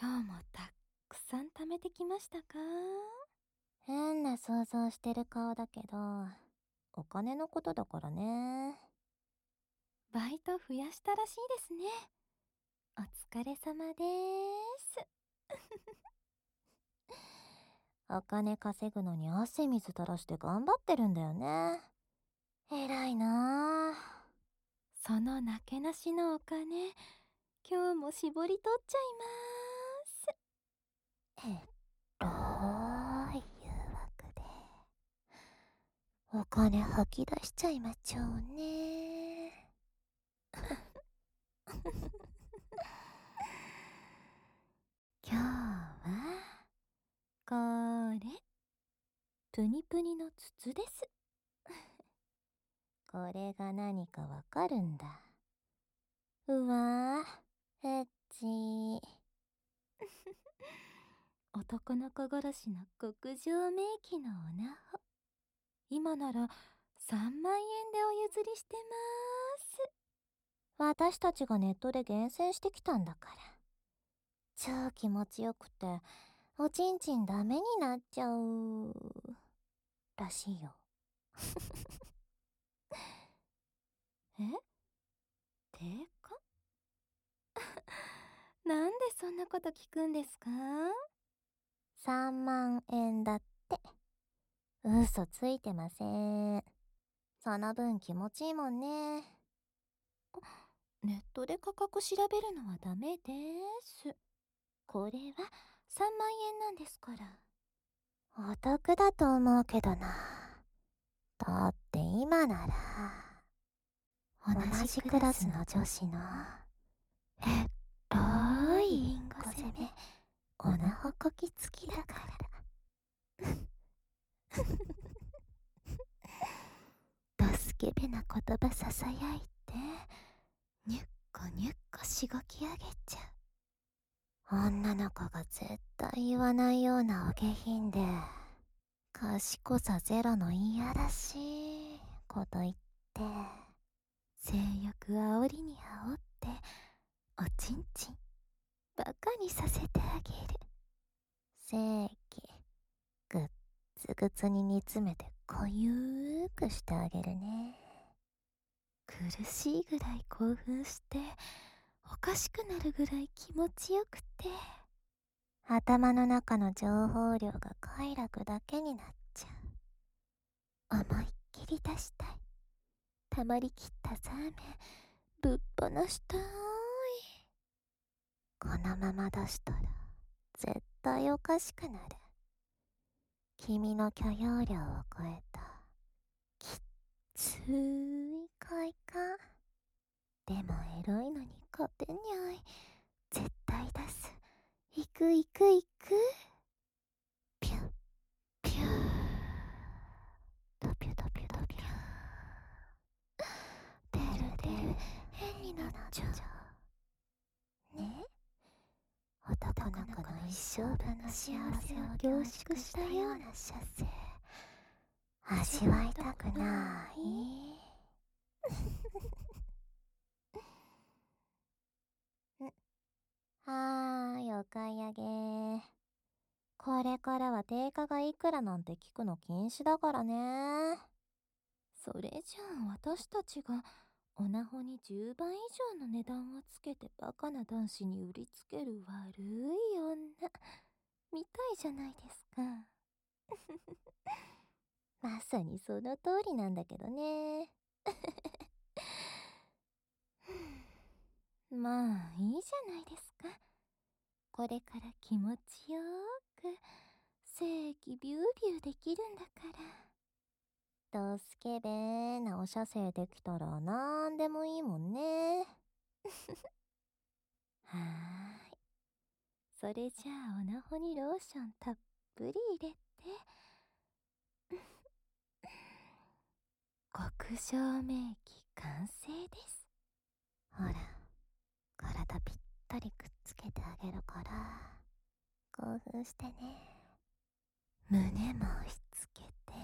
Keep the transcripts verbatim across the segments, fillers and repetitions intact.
今日もたくさん貯めてきましたか？ 変な想像してる顔だけど、お金のことだからね。 バイト増やしたらしいですね。お疲れ様でーす。 お金稼ぐのに汗水垂らして頑張ってるんだよね。偉いなそのなけなしのお金、今日も絞り取っちゃいまーす。 ぁ。えっとー、誘惑で。お金吐き出しちゃいまちょうね。 今日は、これ、プニプニの筒です。 これが何かわかるんだ。うわぁ、エッチー。 男の子殺しの極上名器のおなほ。今ならさんまん円でお譲りしてまーす。 私たちがネットで厳選してきたんだから。超気持ちよくて、おちんちんダメになっちゃう。らしいよ。 え？定価？なんでそんなこと聞くんですか？ さんまん円だって。嘘ついてません。その分気持ちいいもんね。 ネットで価格調べるのはダメです。これはさんまん円なんですから。 お得だと思うけどな。だって今なら、同じクラスの女子の、えっといリンゴ攻め、おなほこきつきだから。ドスケベな言葉ささやいて、ニュッコニュッコしごき上げちゃう。女の子が絶対言わないようなお下品で、賢さゼロのいやらしいこと言って、 性欲煽りに煽って、おちんちん、バカにさせてあげる。 正規、ぐっつぐつに煮詰めてこゆーくしてあげるね。 苦しいぐらい興奮して、おかしくなるぐらい気持ちよくて。 頭の中の情報量が快楽だけになっちゃう。思いっきり出したい。溜まりきったザーメン、ぶっ放したーい。このまま出したら、絶対おかしくなる。君の許容量を超えた、きっつーい快感。でもエロいのに勝てにゃい。絶対出す。行く行く行く。ピュッピュー。ドピュドピュドピュー。出る出る。変になっちゃう。ね？男の子の一生分の幸せを凝縮したような射精。味わいたくない？はーい、お買い上げ。これからは定価がいくらなんて聞くの禁止だからね。 それじゃあ私たちがオナホにじゅうばい以上の値段をつけてバカな男子に売りつける悪い女みたいじゃないですか。 まさにその通りなんだけどね。 まあいいじゃないですか。これから気持ちよーく正規ビュービューできるんだから。 ドスケベーなお射精できたらなんでもいいもんね。 はーい。それじゃあオナホにローションたっぷり入れて極上名器完成です。 ほら、体ぴったりくっつけてあげるから、興奮してね。 胸も押し付けて、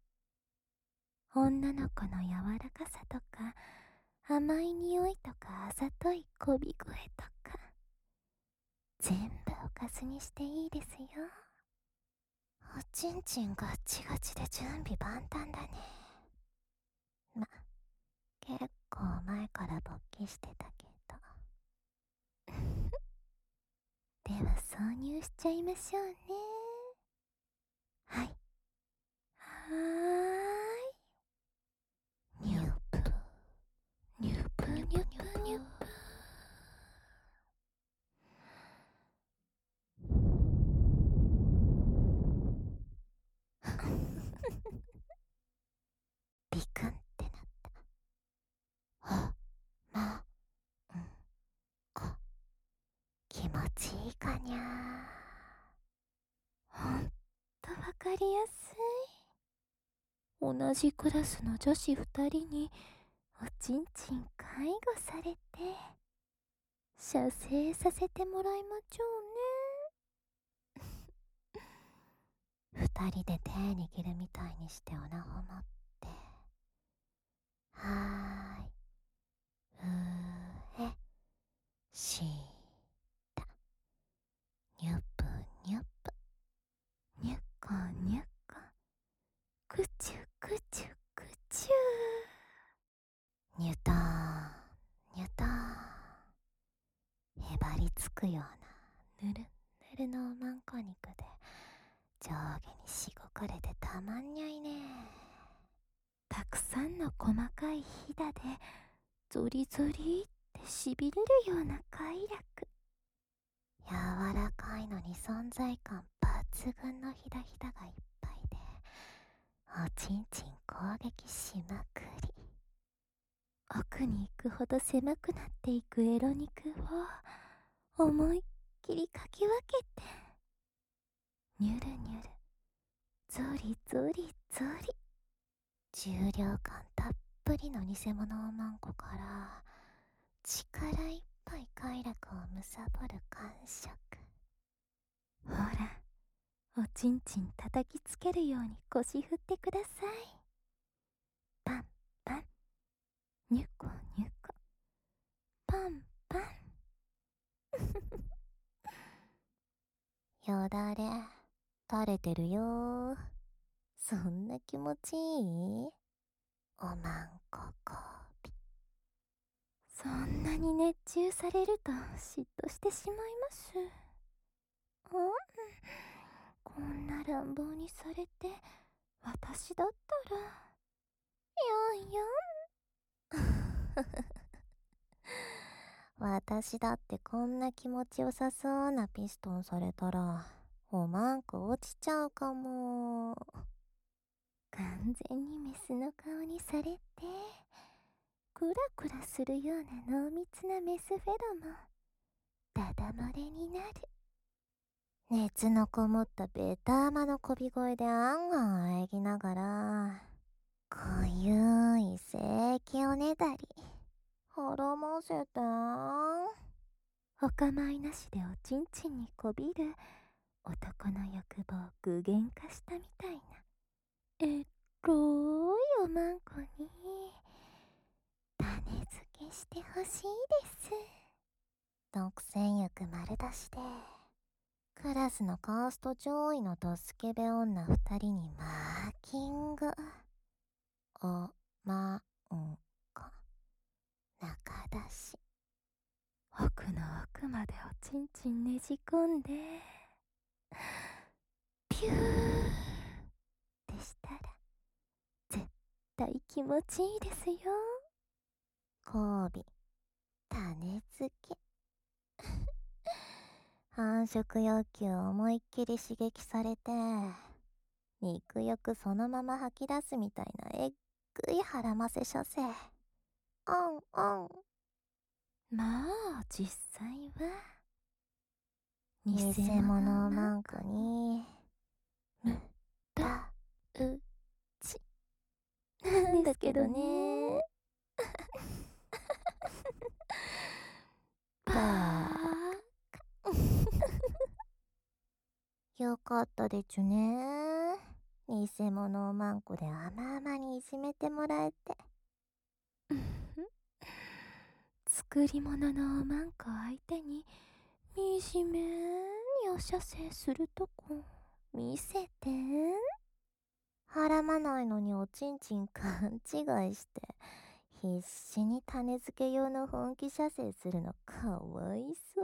女の子の柔らかさとか甘い匂いとかあざといこび声とか全部をかずにしていいですよ。おちんちんガッチガチで準備万端だね。ま、結構前から勃起してたけど。では挿入しちゃいましょうね。はい。はーい。ニュープニュープニュープニュープ。ビクンってなった。あ、ま、うん、こ、気持ちいいかにゃー。ほんとわかりやすい。同じクラスの女子二人におちんちん介護されて射精させてもらいまちょうね。二人で手握るみたいにしておなほ持って、はーい、うーえ、しーた、にゅぷにゅぷ、にゅこにゅこ、くちゅくちゅくちゅー、にゅとーにゅとー、へばりつくようなぬるぬるのおまんこ肉で上下にしごかれてたまんにゃいね。たくさんの細かいひだでゾリゾリってしびれるような快楽。柔らかいのに存在感抜群のひだひだがいっぱいでおちんちん攻撃しまくり。奥に行くほど狭くなっていくエロ肉を思いっきりかき分けてニュルニュルゾリゾリゾリ、重量感たっぷりの偽物おまんこから力いっぱい快楽をむさぼる感触。ほら、おちんちん叩きつけるように腰振ってください。パンパン、ニュコニュコ、パンパン。よだれ垂れてるよ。そんな気持ちいい？おまんここび。そんなに熱中されると嫉妬してしまいます。うん、こんな乱暴にされて私だったらやんやん。私だってこんな気持ちよさそうなピストンされたらおまんこ落ちちゃうかも。完全にメスの顔にされてクラクラするような濃密なメスフェロモンダダ漏れになる。熱のこもったベターマのこび声であんあんあえぎながらこゆい精液をねだり滅ませたお構いなしでおちんちんにこびる男の欲望を具現化したみたいなえっろいおまんこに種付けしてほしいです。独占欲丸出しでクラスのカースト上位のドスケベ女二人にマーキング。おまんこ中出し。奥の奥までおちんちんねじ込んでピューってしたら絶対気持ちいいですよ。交尾種付け。繁殖欲求を思いっきり刺激されて肉欲そのまま吐き出すみたいなえっぐい腹ませ射精。オンオン。まあ実際は偽物おまんこにむたうちなんだけどね。バーよかったでちゅね。偽物おまんこで甘々にいじめてもらえて。作り物のおまんこ相手に惨めにお射精するとこ見せて。 はらまないのにおちんちん勘違いして必死に種付け用の本気射精するのかわいそう。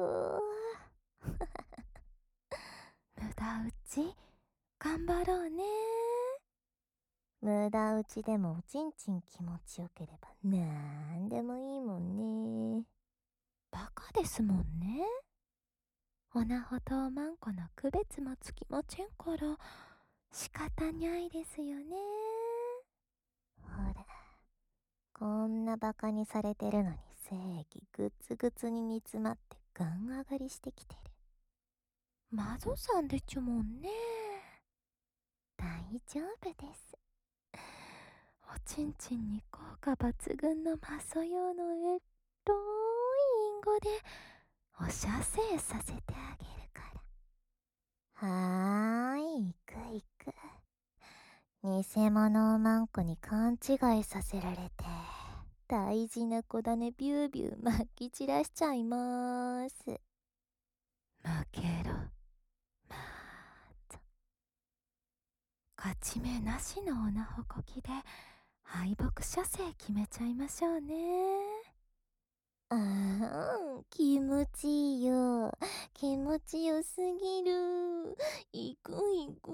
無駄打ち頑張ろうね。 無駄打ちでもおちんちん気持ちよければなんでもいいもんね。 バカですもんね。オナホとおまんこの区別もつきませんから仕方ないですよね。 ほら、こんなバカにされてるのに正義グツグツに煮詰まってガン上がりしてきてる。 マゾさんでちゅもんね。 大丈夫です。 おちんちんに効果抜群のマソ用のエロいインゴでお射精させてあげるかはら。 ーい、行く行く。偽物をマンコに勘違いさせられて大事な子種ビュービューまき散らしちゃいまーす。 負けろまーと。勝ち目なしのオナホこきで敗北射精決めちゃいましょうね。 あーん、気持ちいいよ。気持ちよすぎる。行く行く。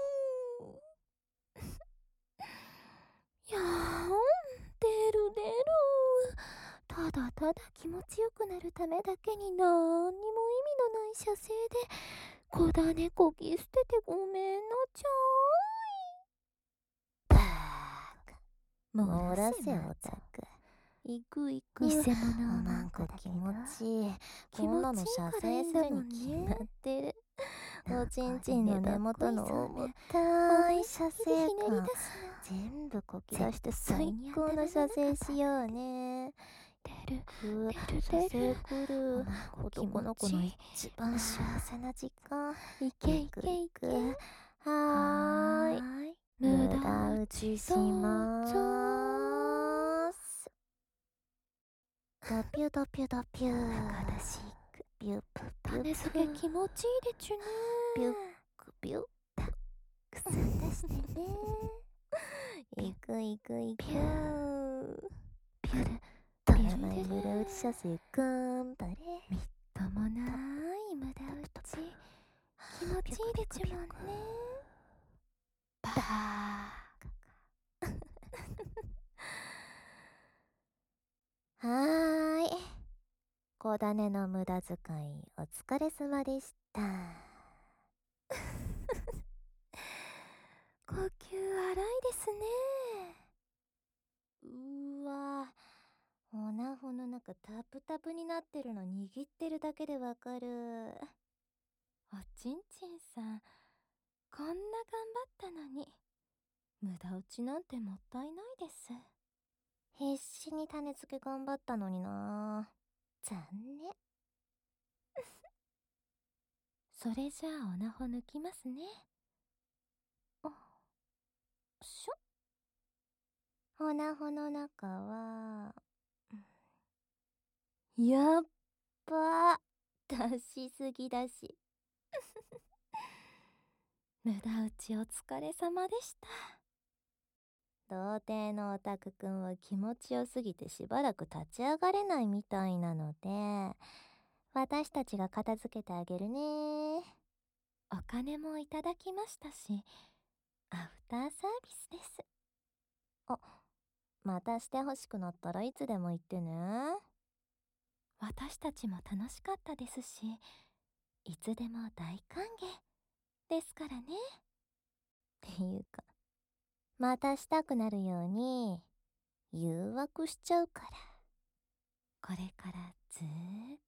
やーん、出る出る。ただただ気持ちよくなるためだけになんにも意味のない射精で子種こき捨ててごめんなちバーカ。 ゃー。 漏らせまオタク。行く行く。 偽物おはまんこ気持ちいい。 気持ちいいこんなの射精するに決まってる。おちんちんの根元の重たい射精感全部こき出して最高の射精しようね。 出るく出る射出る。 精くる。男の子の一番幸せな時間。 いけいけいけ。 はーい。無駄打ちしまどうぞーす。ドピュドピュドピュー。 中出しくピュプピュ種付け気持ちいいでちゅね。 ピュクピュくすん出してね。 いくいくいく。 ピューピュルたらない無駄打ち射精頑張れ。 みっともない無駄打ち気持ちいいでちゅもんね。バーはーい。小種の無駄遣いお疲れ様でした。 呼吸荒いですね。 うーわー、オナホの中タプタプになってるの握ってるだけでわかる。 おちんちんさんこんな頑張ったのに無駄打ちなんてもったいないです。 必死に種付け頑張ったのにな。残念。 それじゃあオナホ抜きますね。 しょ。オナホの中はやっば出しすぎだし。 無駄打ちお疲れ様でした。 童貞のオタクくんは気持ちよすぎてしばらく立ち上がれないみたいなので私たちが片付けてあげるね。 お金もいただきましたしアフターサービスです。 あ、またしてほしくなったらいつでも言ってね。 私たちも楽しかったですしいつでも大歓迎ですからね。 っていうかまたしたくなるように誘惑しちゃうから。 これからずーっ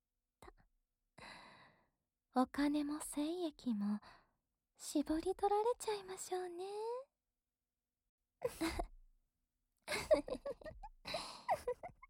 とお金も精液も絞り取られちゃいましょうね。